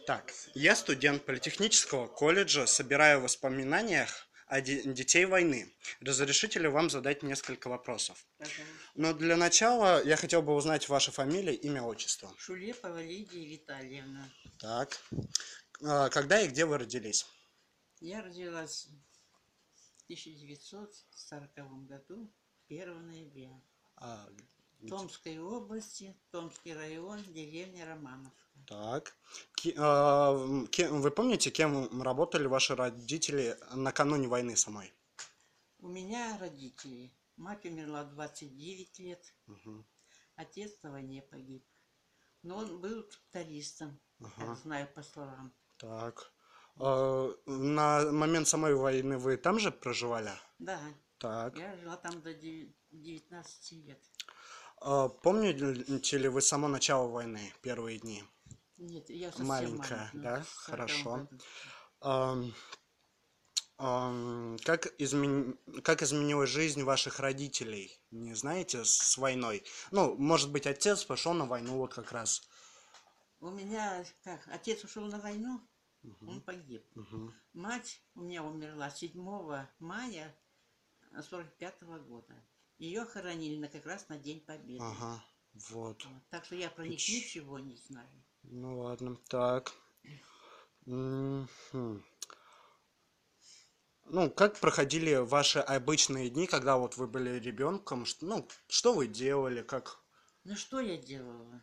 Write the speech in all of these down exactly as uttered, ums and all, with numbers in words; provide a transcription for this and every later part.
Так, я студент политехнического колледжа, собираю воспоминания о де- детей войны. Разрешите ли вам задать несколько вопросов? Пожалуйста. Но для начала я хотел бы узнать ваша фамилия, имя, отчество. Шулепова Лидия Витальевна. Так, а, когда и где вы родились? Я родилась в тысяча девятьсот сороковом году, первого ноября. А, В Томской области, Томский район, деревня Романовка. так, Ки- а, м, кем- вы помните, кем работали ваши родители накануне войны самой? У меня родители. Мать умерла в двадцать девять лет, Мгм. отец на войне погиб. Но он был трактористом, так Ага, знаю по словам. так. А, на момент самой войны вы там же проживали? Да, Так. я жила там до девятнадцати лет. А, помните ли вы само начало войны, первые дни? Нет, я совсем Маленькая, маленькая, да? в сороковом Хорошо. году. Ам, ам, как измен... как изменилась жизнь ваших родителей? Не знаете, с войной? Ну, может быть, отец пошел на войну вот как раз. У меня, как, отец ушел на войну, он Мгм, погиб. мгм. Мать у меня умерла седьмого мая сорок пятого года. Ее хоронили на, как раз на День Победы. Ага, вот. Вот. Так что я про них Поч- ничего не знаю. Ну ладно, так. Мгм. Ну, как проходили ваши обычные дни, когда вот вы были ребенком? Ш- Ну, что вы делали, как? Ну что я делала?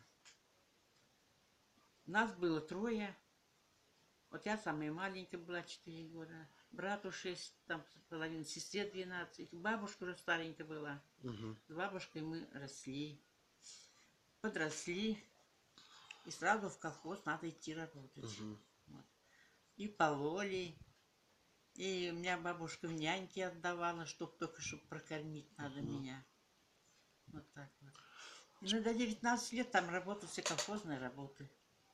Нас было трое. Вот я самая маленькая была, четыре года. Брату шесть, там половина, сестре двенадцать. Бабушка уже старенькая была. Мгм, С бабушкой мы росли. Подросли. И сразу в колхоз надо идти работать. мгм. Вот. И пололи. И у меня бабушка в няньке отдавала, чтоб только чтоб прокормить надо меня. Вот так вот. И ну, до девятнадцати лет там работал, все колхозные работы.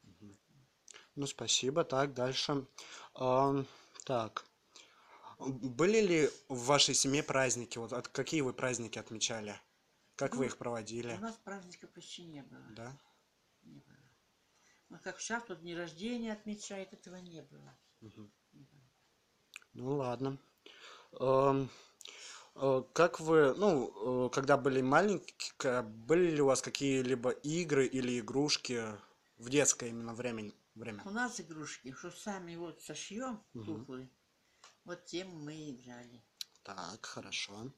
Ну, спасибо. Так, дальше. Ам, так. Были ли в вашей семье праздники? Вот от- какие вы праздники отмечали? Как вы Ну, их у проводили? нас праздника почти не было. Да? Не было. Ну, как сейчас тут дни рождения отмечают, этого не было. Мгм. Не было. Ну, ладно. Ам, э, как вы, ну, э, когда были маленькие, были ли у вас какие-либо игры или игрушки в детское именно время? время? У нас игрушки, что сами вот сошьем Мгм. куклы, вот тем мы играли. Так, хорошо.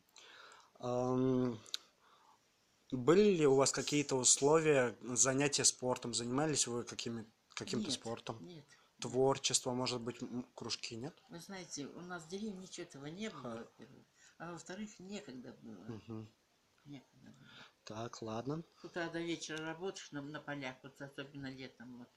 Ам, были ли у вас какие-то условия занятия спортом? Занимались вы какими, каким-то Нет, спортом? нет, нет. Творчество, может быть, м, кружки, нет? Вы знаете, у нас в деревне ничего этого не было, Ха- во-первых. А во-вторых, некогда было. Мгм. Некогда было. Так, ладно. С утра до вечера работаешь на, на полях, вот особенно летом, вот.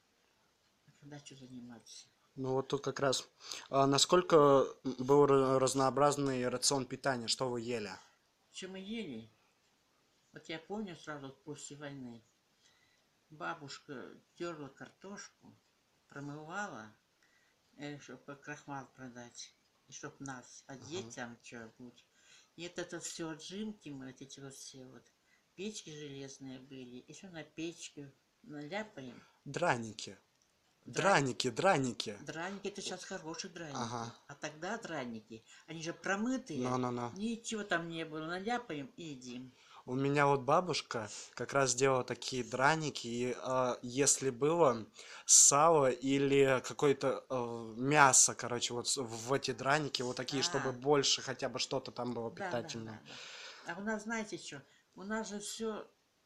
А когда что заниматься? Ну вот тут как раз. А насколько был ра- разнообразный рацион питания? Что вы ели? Что мы ели? Вот я помню сразу вот после войны. Бабушка терла картошку, промывала, э, чтобы крахмал продать, и чтоб нас, а Ага. детям что-нибудь. И это, это все отжимки, мы вот эти вот все вот. Печки железные были, еще на печке наляпаем. Драники. Драники. Драники, драники. Драники это сейчас хорошие Ага. драники. А тогда драники, они же промытые, Ну-ну-ну. ничего там не было. Наляпаем и едим. У меня вот бабушка как раз делала такие драники, и а, если было сало или какое-то э, мясо, короче, вот с- в эти драники, вот такие, чтобы А, больше хотя бы что-то там было да, да, да, питательное. да. А у нас, знаете что? У нас же все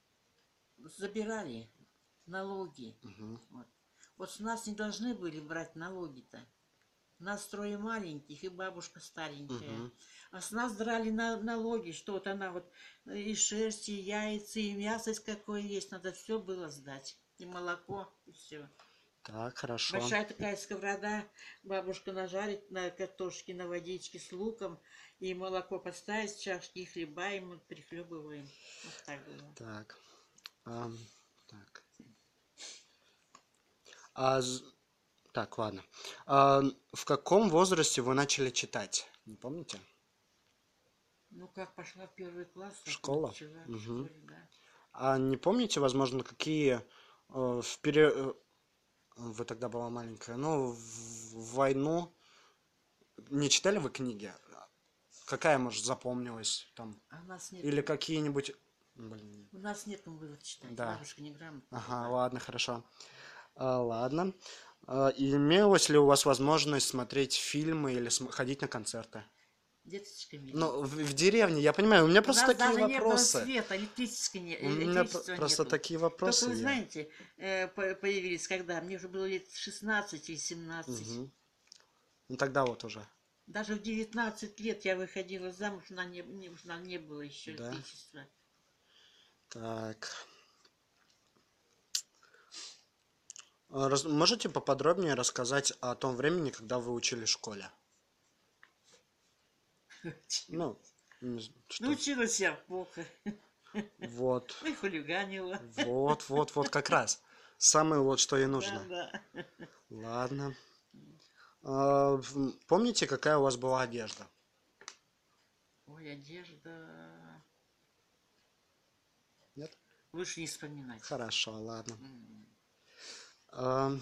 забирали налоги. Мгм. Вот. Вот с нас не должны были брать налоги-то. Нас трое маленьких и бабушка старенькая. Мгм. А с нас драли на, налоги, что вот она вот э, и шерсть, и яйца, и мясо из какое есть, надо все было сдать. И молоко, и все. Так, хорошо. Большая такая сковорода, бабушка нажарит на картошке, на водичке с луком, и молоко поставить в чашки, и хлеба, и мы прихлебываем. Вот так было. Так. ам, так. А, з- так, ладно. А, в каком возрасте вы начали читать? Не помните? Ну, как пошла в первый класс, так Школа? начала в Мгм. школе, да. А не помните, возможно, какие э, в, пере- э, вы тогда была маленькая. Ну, в, в войну не читали вы книги? Какая, может, запомнилась там? А у нас нет, Или какие-нибудь... Блин, у нас нет было читать. да. Бабушка неграмотная Ага, была. ладно, хорошо. А, ладно. А, и имелась ли у вас возможность смотреть фильмы или см- ходить на концерты? Деточками. Ну, в, в деревне, я понимаю, у меня У просто нас такие даже не было вопросы. света, электрического не, У э, меня пр- электричества просто нету. такие Только вопросы вы я. знаете, э, по- появились когда? Мне уже было лет шестнадцать или семнадцать. Мгм. Ну тогда вот уже. Даже в девятнадцать лет я выходила замуж, на не, не, уж на не было еще Да. электричества. Так. А раз- можете поподробнее рассказать о том времени, когда вы учились в школе? Ну, не з- Ну, что? училась я плохо. Вот. Ну, и хулиганила. Вот, вот, вот как раз. Самое вот, что и Да, нужно. да. Ладно. А, в- помните, какая у вас была одежда? Ой, одежда. Нет? Лучше не вспоминать. Хорошо, ладно. М. А,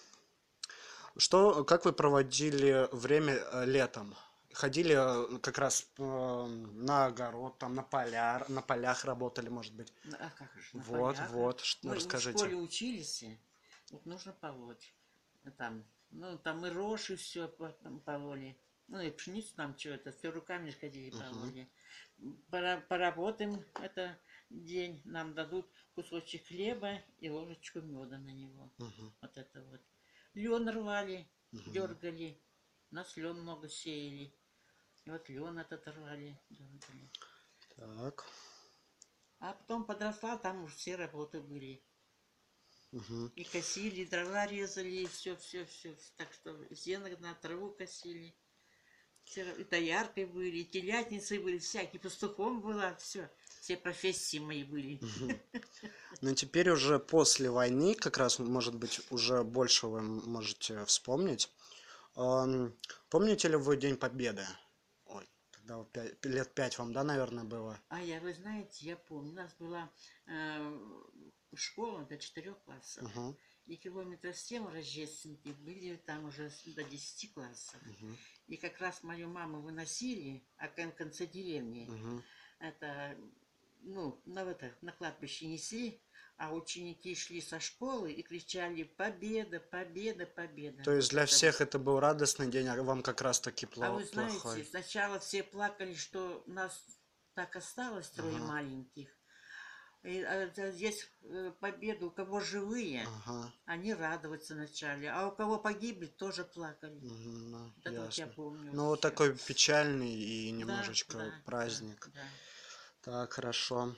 что, как вы проводили время э, летом? Ходили э, как раз э, на огород, там на поля, на полях работали, может быть. Ну, а как же, на Вот, полях. вот, ш- Мы в расскажите. школе учились, вот нужно полоть. Там, ну, там и рожь, и все там пололи. Ну, и пшеницу там что-то, все руками ж ходили Мгм, пололи. Пора, поработаем это день, нам дадут кусочек хлеба и ложечку меда на него. мгм, Вот это вот. Лен рвали, мгм. дергали. Нас лен много сеяли. И вот лен этот рвали, дергали. Так. А потом подросла, там уже все работы были. Мгм. И косили, и дрова резали, и все, все, все. Так что сено на траву косили. Все, и дояркой были, и телятницей были, всякий пастухом была, все. Все профессии мои были. Мгм. Но теперь уже после войны, как раз, может быть, уже больше вы можете вспомнить. Ам, Помните ли вы День Победы? Ой, тогда вот пя- лет пять вам, да, наверное, было? А я, вы знаете, я помню, у нас была э, школа до четырех классов. Мгм, И километров семь рождественки были там уже с- до десяти классов. мгм, И как раз мою маму выносили, а кон- в конце деревни, мгм. это, ну, на, это, на кладбище несли, а ученики шли со школы и кричали «Победа, победа, победа». То есть Вот для это вот. всех это был радостный день, а вам как раз таки А пло- вы знаете, плохой. сначала все плакали, что нас так осталось трое Ага, маленьких. И, а, это здесь э, победу, у кого живые, ага, они радоваться начали, а у кого погибли, тоже плакали. мгм, ну, Вот это вот я ясно. помню Ну, вот еще. такой печальный и Да, немножечко да, да, праздник. да. Так, хорошо.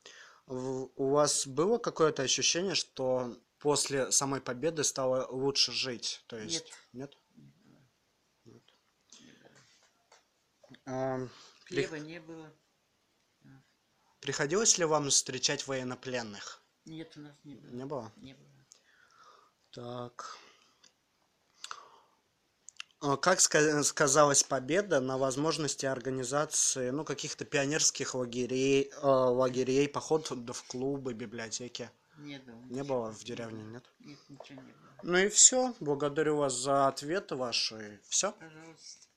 В- У вас было какое-то ощущение, что после самой победы стало лучше жить? То Нет, есть, нет? не было, Нет. не было. Ам, при- Хлеба не было. А, Приходилось ли вам встречать военнопленных? нет, у нас не было. Не было? Не было. Так. А как ска- сказалась победа на возможности организации, ну, каких-то пионерских лагерей, э, лагерей, поход в клубы, библиотеки? Не было Не было ничего. в Не деревне, было. нет? Нет, ничего не было. Ну и все. Благодарю вас за ответы ваши. Все. Пожалуйста.